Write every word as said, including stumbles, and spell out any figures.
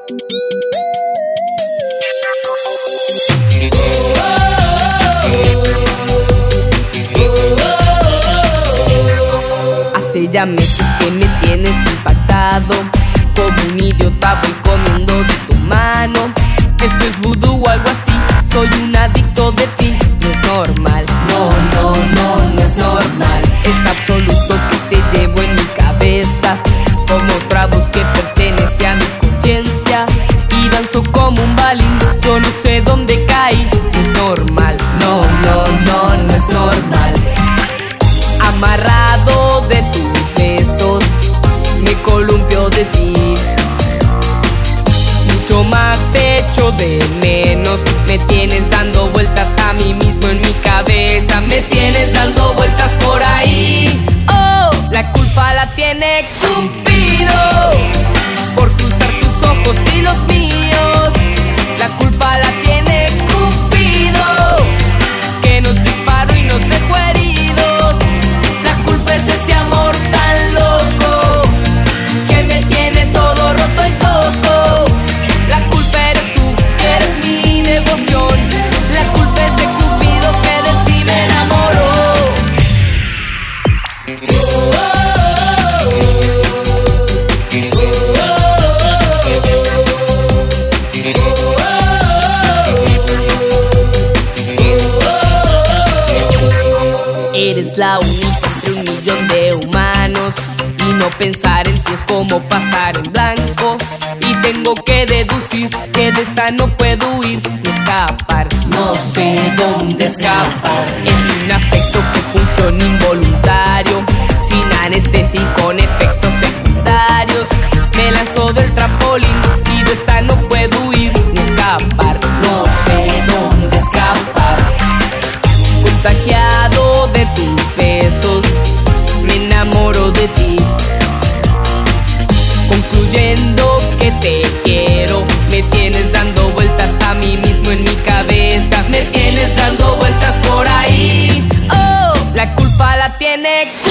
Hace ya meses que me tienes impactado, como un idiota voy comiendo de tu mano. Esto es vudú o algo así, soy un adicto de ti. No es normal, no, no, no, no es normal. Es absoluto que te llevo en mi cabeza, como otra voz que pertenece a mi conciencia. Y danzo como un balín, yo no sé dónde caí. No es normal, no, no, no, no es normal. Amarrado de tus besos, me columpio de ti. Mucho más te echo de menos, me tienes dando vueltas a mí mismo en mi cabeza. Me tienes dando vueltas por ahí. Oh, la culpa la tiene Cupido por cruzar tus ojos y los míos. La culpa la tiene Cupido, que nos disparó y nos dejó heridos. La culpa es ese amor tan loco que me tiene todo roto y cojo. La culpa eres tú, que eres mi devoción. La culpa es de Cupido, que de ti me enamoró. Eres la única entre un millón de humanos, y no pensar en ti es como pasar en blanco. Y tengo que deducir que de esta no puedo huir ni escapar. No sé dónde escapar. Es un afecto que funciona involuntario, sin anestesia y con efectos secundarios. Me lanzó del trampolín y de esta no puedo huir ni escapar. No sé dónde escapar. Contagiado de tus besos, me enamoro de ti. Concluyendo que te quiero, me tienes dando vueltas a mí mismo en mi cabeza. Me tienes dando vueltas por ahí. Oh, la culpa la tiene